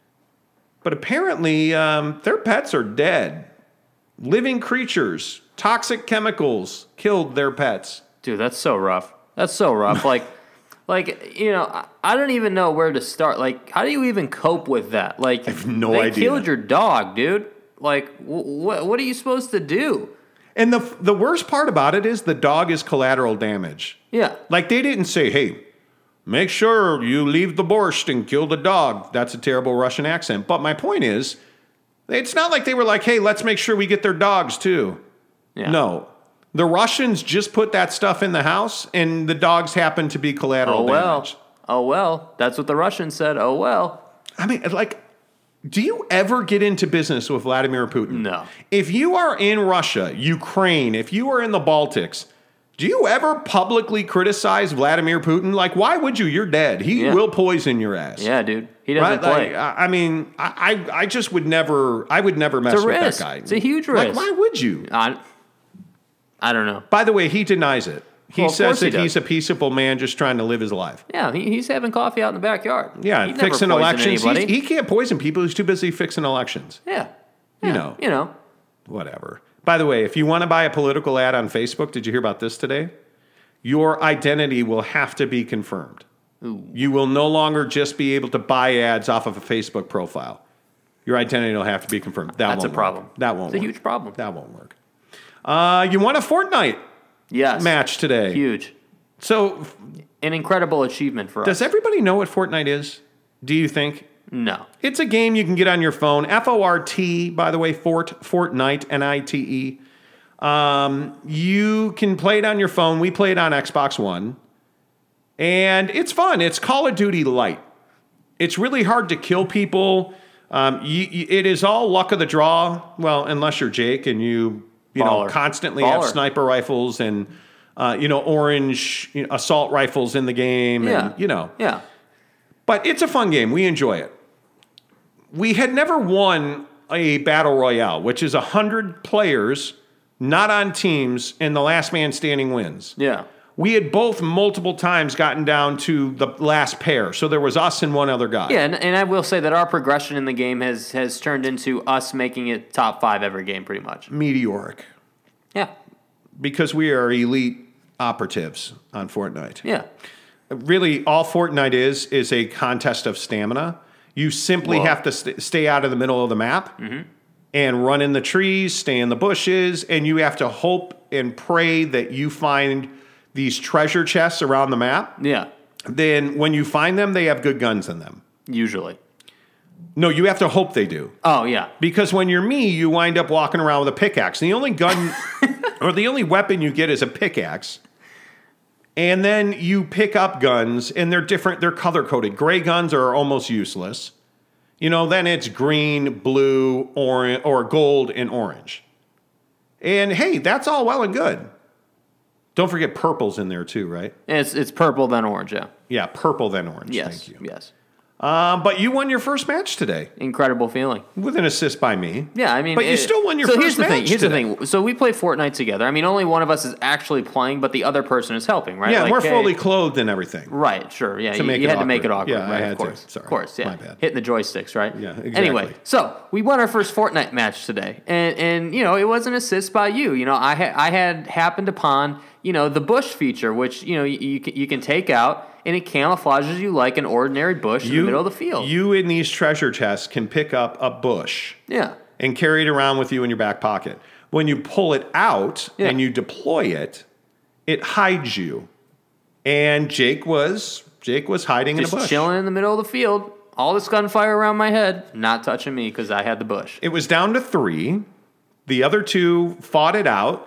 But apparently um, their pets are dead. Living creatures, toxic chemicals killed their pets. Dude, that's so rough. That's so rough. like, like you know, I, I don't even know where to start. Like, how do you even cope with that? Like, I have no they idea. killed your dog, dude. Like, wh- wh- what are you supposed to do? And the the worst part about it is the dog is collateral damage. Yeah. Like they didn't say, hey, make sure you leave the borscht and kill the dog. That's a terrible Russian accent. But my point is, it's not like they were like, hey, let's make sure we get their dogs too. Yeah. No. The Russians just put that stuff in the house and the dogs happen to be collateral Oh well. damage. Oh well. That's what the Russians said. Oh well. I mean, like, do you ever get into business with Vladimir Putin? No. If you are in Russia, Ukraine, if you are in the Baltics, do you ever publicly criticize Vladimir Putin? Like, why would you? You're dead. He Yeah. will poison your ass. Yeah, dude. He doesn't Right? play. Like, I I mean, I, I I just would never, I would never mess It's a with risk. that guy. It's a huge Like, risk. why would you? I, I don't know. By the way, he denies it. He Well, of says course he that he's does. a peaceable man just trying to live his life. Yeah, he, he's having coffee out in the backyard. Yeah, He'd never fixing poison elections. He's, anybody. he can't poison people. He's too busy fixing elections. yeah. You Yeah, know. You know. Whatever. By the way, if you want to buy a political ad on Facebook, did you hear about this today? Your identity will have to be confirmed. Ooh. You will no longer just be able to buy ads off of a Facebook profile. Your identity will have to be confirmed. That That's won't a problem. Work. That won't It's a work. huge problem. That won't work. Uh, you won a Fortnite Yes. match today. Huge. So An incredible achievement for does us. everybody know what Fortnite is? Do you think? No. It's a game you can get on your phone. F O R T, by the way, Fort, Fortnite, N I T E. Um, you can play it on your phone. We play it on Xbox One. And it's fun. It's Call of Duty Light. It's really hard to kill people. Um, you, you, it is all luck of the draw. Well, unless you're Jake and you, you Baller. know, constantly Baller. have sniper rifles and, uh, you know, orange you know, assault rifles in the game. Yeah. And, you know. Yeah. But it's a fun game. We enjoy it. We had never won a battle royale, which is one hundred players, not on teams, and the last man standing wins. Yeah. We had both multiple times gotten down to the last pair. So there was us and one other guy. Yeah, and, and I will say that our progression in the game has, has turned into us making it top five every game pretty much. Meteoric. Yeah. Because we are elite operatives on Fortnite. Yeah. Really, all Fortnite is is a contest of stamina. You simply Whoa. have to st- stay out of the middle of the map mm-hmm. and run in the trees, stay in the bushes, and you have to hope and pray that you find these treasure chests around the map. Yeah. Then when you find them, they have good guns in them. Usually. No, you have to hope they do. Oh, yeah. Because when you're me, you wind up walking around with a pickaxe. And the only gun or the only weapon you get is a pickaxe. And then you pick up guns, and they're different. They're color-coded. Gray guns are almost useless. You know, then it's green, blue, orange, or gold and orange. And, hey, that's all well and good. Don't forget purple's in there, too, right? It's it's purple then orange, yeah. Yeah, purple then orange. Yes, Thank you. yes. Um, but you won your first match today Incredible feeling. with an assist by me. Yeah, I mean, But you it- still won your so first here's the match thing. Here's today. the thing. So we play Fortnite together. I mean, only one of us is actually playing, but the other person is helping, right? Yeah, Like, we're hey- fully clothed and everything. Right, sure. Yeah, To you, make you it had to make it awkward. awkward, Yeah, I right? had of to. course. Sorry. Of course, yeah. My bad. Hitting the joysticks, right? Yeah, exactly. Anyway, so we won our first Fortnite match today. And and you know, it was an assist by you. You know, I had I had happened upon, you know, the bush feature, which, you know, you, you can you can take out and it camouflages you like an ordinary bush in the middle of the field. You in these treasure chests can pick up a bush yeah. and carry it around with you in your back pocket. When you pull it out Yeah. and you deploy it, it hides you. And Jake was Jake was hiding Just in a bush. chilling in the middle of the field. All this gunfire around my head, not touching me because I had the bush. It was down to three. The other two fought it out.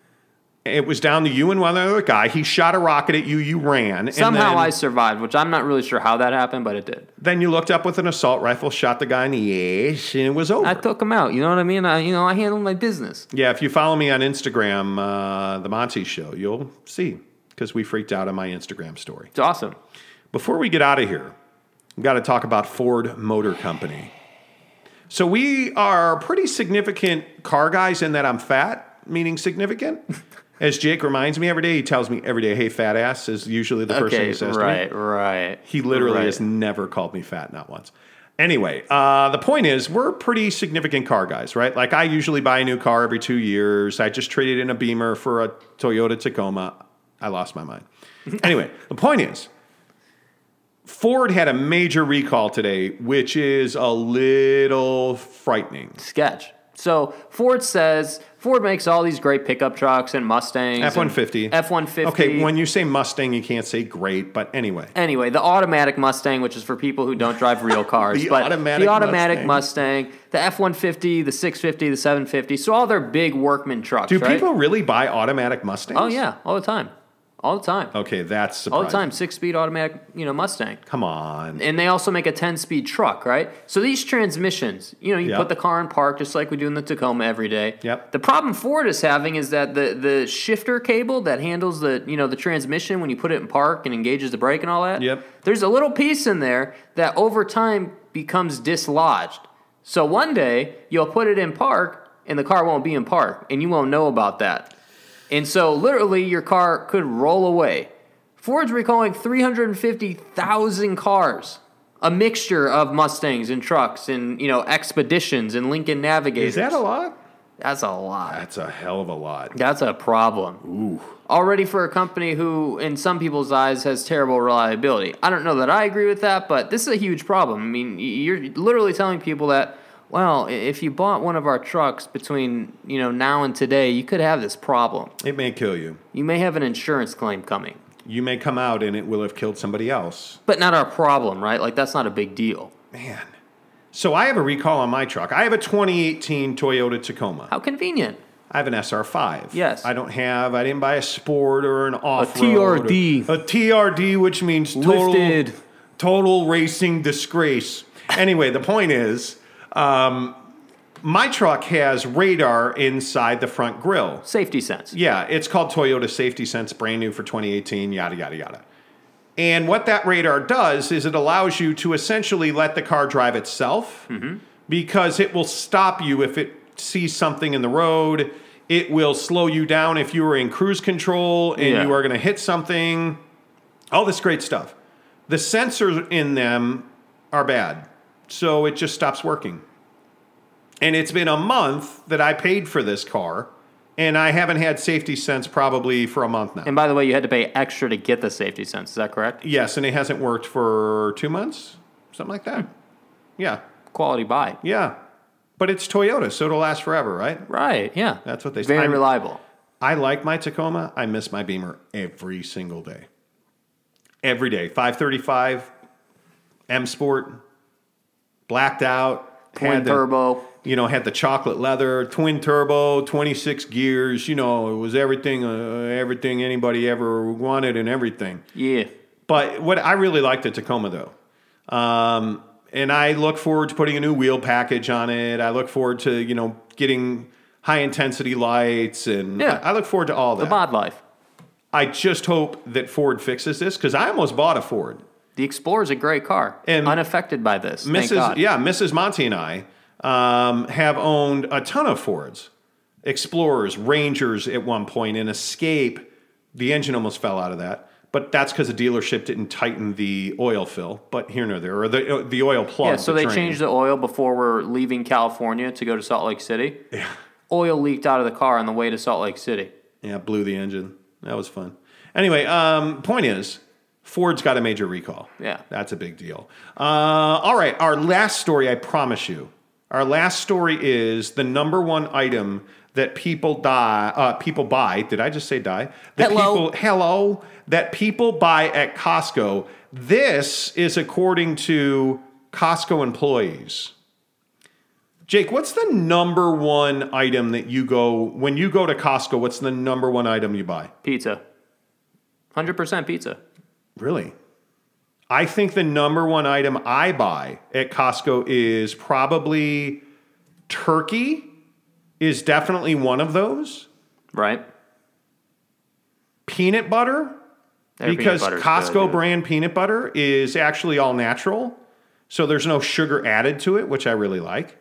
It was down to you and one other guy. He shot a rocket at you. You ran. Somehow and then, I survived, which I'm not really sure how that happened, but it did. Then you looked up with an assault rifle, shot the guy in the ass, and it was over. I took him out. You know what I mean? I, you know, I handled my business. Yeah, if you follow me on Instagram, uh, The Monty Show, you'll see, because we freaked out on my Instagram story. It's awesome. Before we get out of here, we've got to talk about Ford Motor Company. So we are pretty significant car guys in that I'm fat, meaning significant. As Jake reminds me every day, he tells me every day, hey, fat ass is usually the first thing Okay, he says right, to me. right. He literally right. has never called me fat, not once. Anyway, uh, the point is, we're pretty significant car guys, right? Like, I usually buy a new car every two years. I just traded in a Beamer for a Toyota Tacoma. I lost my mind. Anyway, the point is, Ford had a major recall today, which is a little frightening. Sketch. So Ford says Ford makes all these great pickup trucks and Mustangs. F one fifty. F one fifty. Okay, when you say Mustang, you can't say great, but anyway. Anyway, the automatic Mustang, which is for people who don't drive real cars. The but automatic the automatic Mustang. Mustang, the F one fifty, the six fifty, the seven fifty. So all their big workman trucks, Do right? people really buy automatic Mustangs? Oh, yeah, all the time. All the time. Okay, that's surprising. All the time. Six-speed automatic, you know, Mustang. Come on. And they also make a ten-speed truck, right? So these transmissions, you know, you Yep. put the car in park just like we do in the Tacoma every day. Yep. The problem Ford is having is that the the shifter cable that handles the, you know, the transmission when you put it in park and engages the brake and all that. Yep. There's a little piece in there that over time becomes dislodged. So one day you'll put it in park and the car won't be in park and you won't know about that. And so literally your car could roll away. Ford's recalling three hundred fifty thousand cars, a mixture of Mustangs and trucks and, you know, Expeditions and Lincoln Navigators. Is that a lot? That's a lot. That's a hell of a lot. That's a problem. Ooh. Already for a company who, in some people's eyes, has terrible reliability. I don't know that I agree with that, but this is a huge problem. I mean, you're literally telling people that, well, if you bought one of our trucks between, you know, now and today, you could have this problem. It may kill you. You may have an insurance claim coming. You may come out and it will have killed somebody else. But not our problem, right? Like, that's not a big deal. man. So I have a recall on my truck. I have a twenty eighteen Toyota Tacoma. How convenient. I have an S R five. Yes. I don't have, I didn't buy a Sport or an off-road. T R D. Or, a T R D, which means total, Lifted. total racing disgrace. Anyway, the point is, um, my truck has radar inside the front grille. Safety sense. Yeah, it's called Toyota Safety Sense, brand new for twenty eighteen, yada, yada, yada. And what that radar does is it allows you to essentially let the car drive itself mm-hmm. because it will stop you if it sees something in the road. It will slow you down if you are in cruise control and yeah. you are going to hit something. All this great stuff. The sensors in them are bad, so it just stops working. And it's been a month that I paid for this car, and I haven't had safety sense probably for a month now. And by the way, you had to pay extra to get the safety sense. Is that correct? Yes, and it hasn't worked for two months, something like that. Yeah. Quality buy. Yeah. But it's Toyota, so it'll last forever, right? Right, yeah. That's what they say. Very reliable. I like my Tacoma. I miss my Beamer every single day. Every day. five thirty-five, M Sport, blacked out. Twin turbo. You know, had the chocolate leather, twin turbo, twenty-six gears. You know, it was everything, uh, everything anybody ever wanted and everything. Yeah. But what I really liked the Tacoma, though. Um, and I look forward to putting a new wheel package on it. I look forward to, you know, getting high-intensity lights. And yeah. I, I look forward to all that. The mod life. I just hope that Ford fixes this, because I almost bought a Ford. The Explorer is a great car. And unaffected by this. Missus Thank God. Yeah, Missus Monty and I um, have owned a ton of Fords. Explorers, Rangers at one point, an Escape. The engine almost fell out of that. But that's because the dealership didn't tighten the oil fill. But here nor there, or the the oil plug. Yeah, so the they drain. changed the oil before we're leaving California to go to Salt Lake City. Yeah. Oil leaked out of the car on the way to Salt Lake City. Yeah, blew the engine. That was fun. Anyway, um, point is, Ford's got a major recall. Yeah. That's a big deal. Uh, all right, our last story, I promise you. Our last story is the number one item that people die, uh, people buy. Did I just say die? That hello. People, hello. That people buy at Costco. This is according to Costco employees. Jake, what's the number one item that you go, when you go to Costco, what's the number one item you buy? Pizza. one hundred percent pizza. Really? I think the number one item I buy at Costco is probably turkey is definitely one of those. Right. Peanut butter, Their because peanut Costco good, yeah. brand peanut butter is actually all natural. So there's no sugar added to it, which I really like.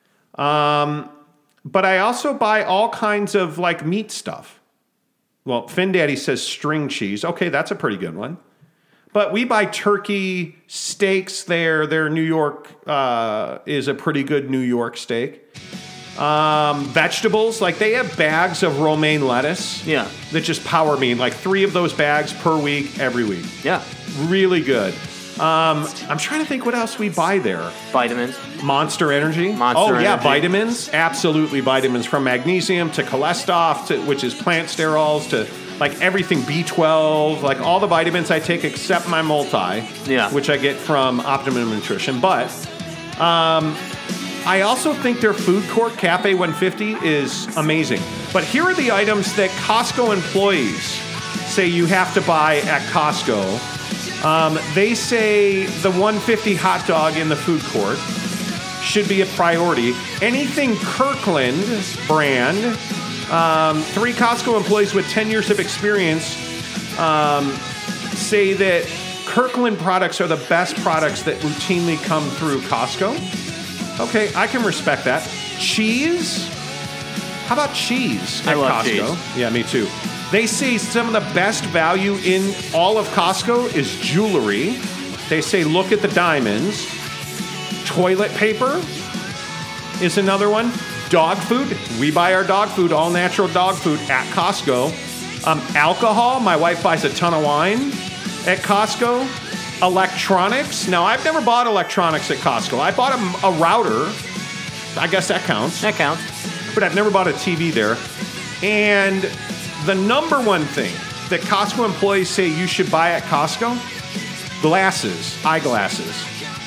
Um, but I also buy all kinds of like meat stuff. Well, Finn Daddy says string cheese. Okay, that's a pretty good one. But we buy turkey steaks there. Their New York uh, is a pretty good New York steak. Um, vegetables, like they have bags of romaine lettuce. Yeah. That just power me. Like three of those bags per week, every week. Yeah. Really good. Um, I'm trying to think what else we buy there. Vitamins. Monster Energy. Monster oh, yeah, Energy. vitamins. Absolutely vitamins, from magnesium to cholesterol, to, which is plant sterols, to like everything B twelve, like all the vitamins I take except my multi, yeah. which I get from Optimum Nutrition. But um, I also think their food court, Cafe one fifty, is amazing. But here are the items that Costco employees say you have to buy at Costco. Um, they say the one fifty hot dog in the food court should be a priority. Anything Kirkland brand, um, three Costco employees with ten years of experience um, say that Kirkland products are the best products that routinely come through Costco. Okay, I can respect that. Cheese? How about cheese at I love Costco? cheese. Yeah, me too. They say some of the best value in all of Costco is jewelry. They say look at the diamonds. Toilet paper is another one. Dog food. We buy our dog food, all natural dog food at Costco. Um, alcohol. My wife buys a ton of wine at Costco. Electronics. Now, I've never bought electronics at Costco. I bought a, a router. I guess that counts. That counts. But I've never bought a T V there. And the number one thing that Costco employees say you should buy at Costco, glasses, eyeglasses.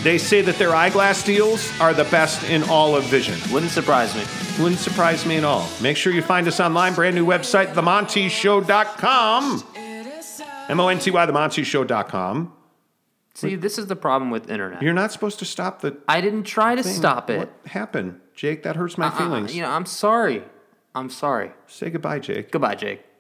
They say that their eyeglass deals are the best in all of vision. Wouldn't surprise me. Wouldn't surprise me at all. Make sure you find us online. Brand new website, the monty show dot com. M O N T Y, the monty show dot com. See, this is the problem with internet. You're not supposed to stop the I didn't try to thing. stop it. What happened? Jake, that hurts my Uh-uh, feelings. You know, I'm sorry. I'm sorry. Say goodbye, Jake. Goodbye, Jake.